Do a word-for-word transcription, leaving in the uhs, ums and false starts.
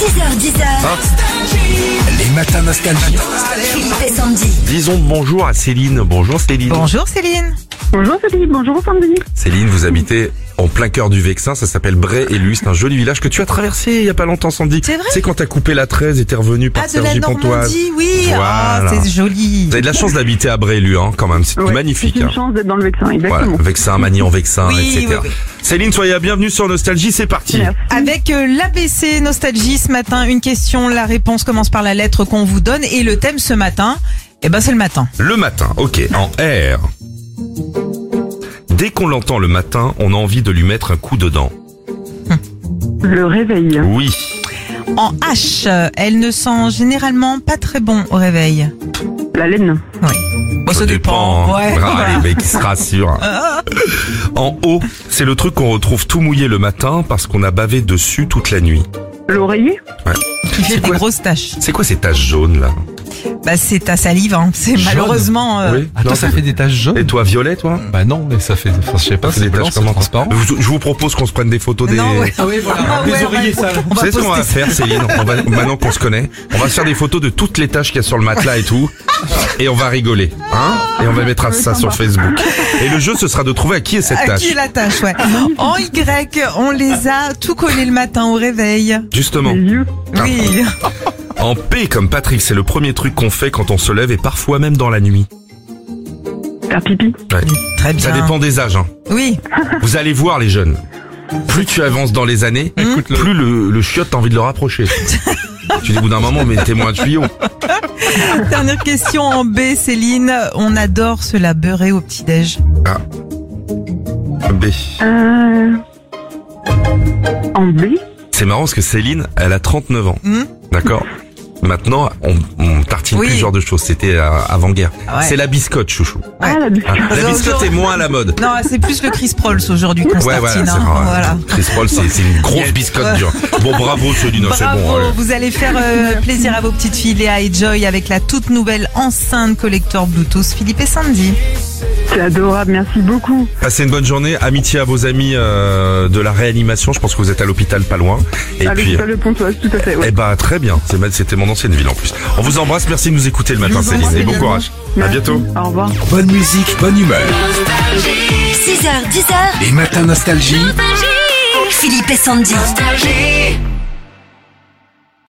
six heures dix. Les matins nostalgie. Philippe et Sandy. Disons bonjour à Céline. Bonjour Céline. Bonjour Céline. Bonjour Philippe, bonjour Sandy. Céline, vous habitez en plein cœur du Vexin, ça s'appelle Bray-et-Luce, c'est un joli village que tu as traversé il y a pas longtemps, Sandy. C'est vrai? C'est quand t'as coupé la treize et t'es revenu par Ah, de la Cergy Pontoise. Normandie, oui. Voilà. Ah, c'est joli. Vous avez de la chance d'habiter à Bray-et-Luce, hein, quand même, c'est Ouais, magnifique. C'est une hein. chance d'être dans le Vexin, exactement. Voilà, Vexin, Magny-en-Vexin, Oui, et cetera. oui, oui. Céline, soyez la bienvenue sur Nostalgie, c'est parti. Merci. Avec euh, l'A B C Nostalgie ce matin, une question, la réponse commence par la lettre qu'on vous donne et le thème ce matin, eh ben c'est le matin. Le matin, ok, en R. Dès qu'on l'entend le matin, on a envie de lui mettre un coup dedans. Le réveil. Oui. En H, euh, elle ne sent généralement pas très bon au réveil. La laine. Oui. Bon, ça dépend. hein. Ouais. Ah, les mecs qui se rassurent. En haut, c'est le truc qu'on retrouve tout mouillé le matin parce qu'on a bavé dessus toute la nuit. L'oreiller. Qui fait C'est des quoi grosses taches. C'est quoi ces taches jaunes là? Bah c'est ta salive, hein. C'est malheureusement. euh, Oui. Attends, Non, ça fait des taches jaunes? Et toi, violet, toi? Bah non, mais ça fait, enfin, je sais pas, Ça fait c'est des blanc, taches c'est comment transparent. Je je vous propose qu'on se prenne des photos des. Non, ouais. Ah oui, voilà. Ah ouais, Les oreillers on va- sales. on Vous va savez ce qu'on va poster ça. faire, Céline? On va, maintenant qu'on se connaît, on va se faire des photos de toutes les taches qu'il y a sur le matelas et tout, et on va rigoler, hein? Et on va mettre ça sur Facebook. Et le jeu, ce sera de trouver à qui est cette À tache. qui est la tâche, ouais. En Y, on les a tout collés le matin au réveil. Justement. Les yeux. Oui. En P comme Patrick, c'est le premier truc qu'on fait quand on se lève et parfois même dans la nuit. Faire pipi. Ouais. Très bien. Ça dépend des âges, hein. Oui. Vous allez voir les jeunes. Plus tu avances dans les années, plus le, le chiotte t'as envie de le rapprocher. Tu dis au bout d'un moment, mettez-moi un tuyau. Dernière question en B, Céline. On adore se la beurrer au petit-déj. Ah. B. Euh... En B. C'est marrant parce que Céline, elle a trente-neuf ans. Hmm D'accord? Maintenant, on, on tartine Oui. plus ce genre de choses. C'était euh, avant-guerre. Ouais. C'est la biscotte, chouchou. Ah, la biscuit. Hein. La Alors, biscotte est moins à la mode. Non, c'est plus le Chris Prols aujourd'hui qu'on Ouais, voilà, tartine. c'est hein. vrai. Voilà. Chris Paul, c'est c'est une grosse biscotte dure. Bon, bravo Céline, c'est Bravo, bon. allez. vous allez faire euh, plaisir à vos petites filles Léa et Joy avec la toute nouvelle enceinte collector Bluetooth Philippe et Sandy. C'est adorable, merci beaucoup. Passez une bonne journée. Amitié à vos amis euh, de la réanimation. Je pense que vous êtes à l'hôpital pas loin. Et À puis, l'hôpital de Pontoise, tout à fait. eh Ouais. ben très bien. C'est ma- C'était mon ancienne ville en plus. On vous embrasse. Merci de nous écouter le matin, vous Céline. embrasse Et bon également. courage. À Merci. bientôt. Au revoir. Bonne musique, bonne humeur. six heures dix. Les matins nostalgie. Philippe et Sandy.